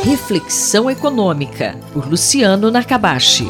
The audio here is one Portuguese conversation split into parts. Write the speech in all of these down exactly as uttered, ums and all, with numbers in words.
Reflexão Econômica, por Luciano Nakabashi.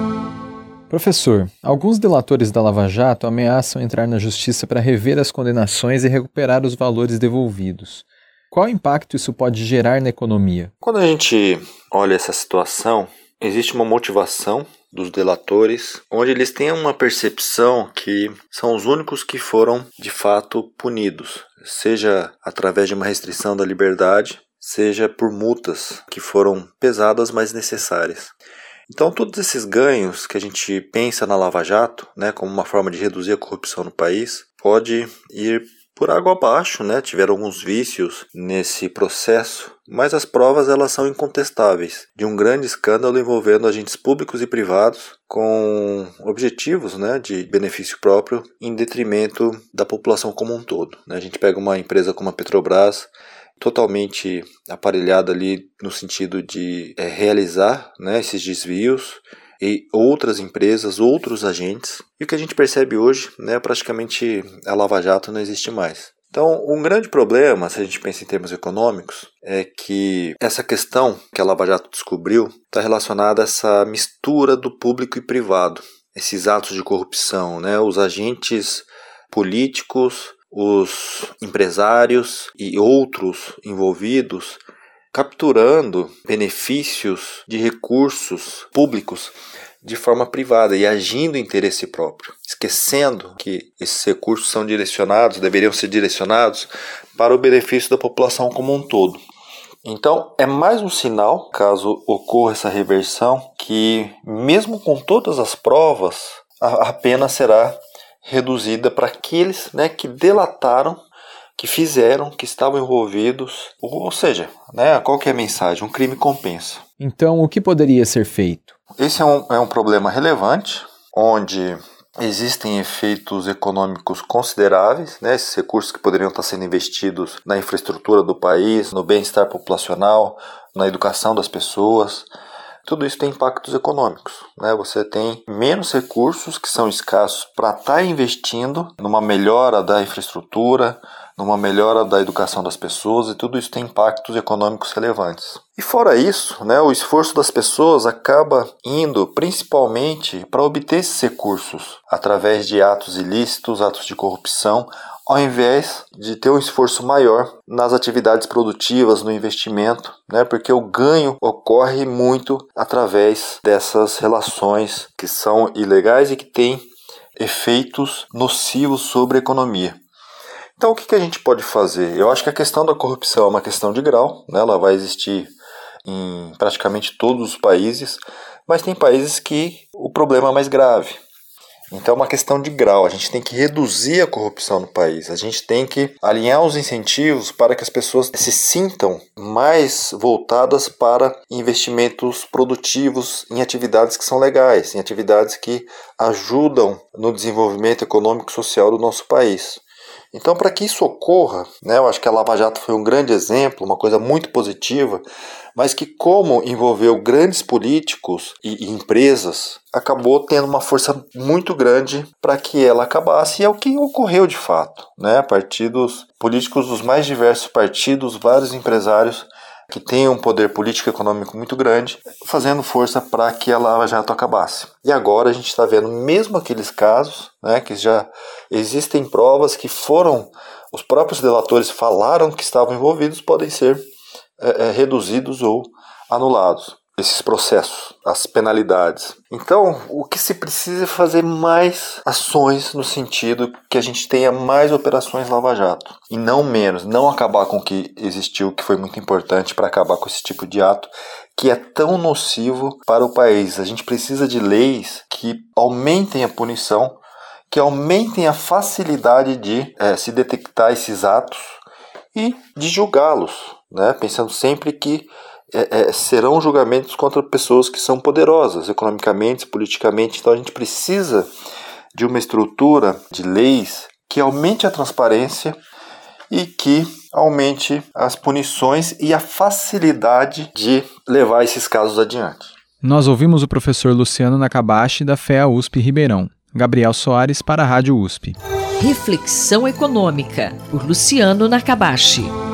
Professor, alguns delatores da Lava Jato ameaçam entrar na justiça para rever as condenações e recuperar os valores devolvidos. Qual impacto isso pode gerar na economia? Quando a gente olha essa situação, existe uma motivação dos delatores, onde eles têm uma percepção que são os únicos que foram, de fato, punidos, seja através de uma restrição da liberdade, seja por multas que foram pesadas, mas necessárias. Então, todos esses ganhos que a gente pensa na Lava Jato, né, como uma forma de reduzir a corrupção no país, pode ir por água abaixo, né? Tiveram alguns vícios nesse processo, mas as provas elas são incontestáveis de um grande escândalo envolvendo agentes públicos e privados com objetivos, né, de benefício próprio em detrimento da população como um todo, né? A gente pega uma empresa como a Petrobras, totalmente aparelhada ali no sentido de é, realizar, né, esses desvios, e outras empresas, outros agentes. E o que a gente percebe hoje, né, praticamente a Lava Jato não existe mais. Então, um grande problema, se a gente pensa em termos econômicos, é que essa questão que a Lava Jato descobriu está relacionada a essa mistura do público e privado. Esses atos de corrupção, né, os agentes políticos, os empresários e outros envolvidos capturando benefícios de recursos públicos de forma privada e agindo em interesse próprio, esquecendo que esses recursos são direcionados, deveriam ser direcionados para o benefício da população como um todo. Então, é mais um sinal, caso ocorra essa reversão, que mesmo com todas as provas, a, a pena será reduzida para aqueles, né, que delataram, que fizeram, que estavam envolvidos, ou seja, né, qual que é a mensagem? Um crime compensa. Então, o que poderia ser feito? Esse é um, é um problema relevante, onde existem efeitos econômicos consideráveis, né, esses recursos que poderiam estar sendo investidos na infraestrutura do país, no bem-estar populacional, na educação das pessoas. Tudo isso tem impactos econômicos, né? Você tem menos recursos que são escassos para estar investindo numa melhora da infraestrutura, numa melhora da educação das pessoas, e tudo isso tem impactos econômicos relevantes. E fora isso, né, o esforço das pessoas acaba indo principalmente para obter esses recursos através de atos ilícitos, atos de corrupção, ao invés de ter um esforço maior nas atividades produtivas, no investimento, né? Porque o ganho ocorre muito através dessas relações que são ilegais e que têm efeitos nocivos sobre a economia. Então, o que a gente pode fazer? Eu acho que a questão da corrupção é uma questão de grau, né? Ela vai existir em praticamente todos os países, mas tem países que o problema é mais grave. Então é uma questão de grau, a gente tem que reduzir a corrupção no país, a gente tem que alinhar os incentivos para que as pessoas se sintam mais voltadas para investimentos produtivos em atividades que são legais, em atividades que ajudam no desenvolvimento econômico e social do nosso país. Então, para que isso ocorra, né, eu acho que a Lava Jato foi um grande exemplo, uma coisa muito positiva, mas que, como envolveu grandes políticos e, e empresas, acabou tendo uma força muito grande para que ela acabasse, e é o que ocorreu de fato, né? Partidos políticos dos mais diversos partidos, vários empresários que têm um poder político e econômico muito grande, fazendo força para que a Lava Jato acabasse. E agora a gente está vendo mesmo aqueles casos, né, que já existem provas que foram, os próprios delatores falaram que estavam envolvidos, podem ser é, é, reduzidos ou anulados. Esses processos, as penalidades. Então, o que se precisa é fazer mais ações no sentido que a gente tenha mais operações Lava Jato. E não menos, não acabar com o que existiu, que foi muito importante para acabar com esse tipo de ato, que é tão nocivo para o país. A gente precisa de leis que aumentem a punição, que aumentem a facilidade de é, se detectar esses atos e de julgá-los, né? Pensando sempre que É, é, serão julgamentos contra pessoas que são poderosas economicamente, politicamente. Então a gente precisa de uma estrutura de leis que aumente a transparência e que aumente as punições e a facilidade de levar esses casos adiante. Nós ouvimos o professor Luciano Nakabashi, da F E A U S P Ribeirão. Gabriel Soares, para a Rádio U S P. Reflexão Econômica, por Luciano Nakabashi.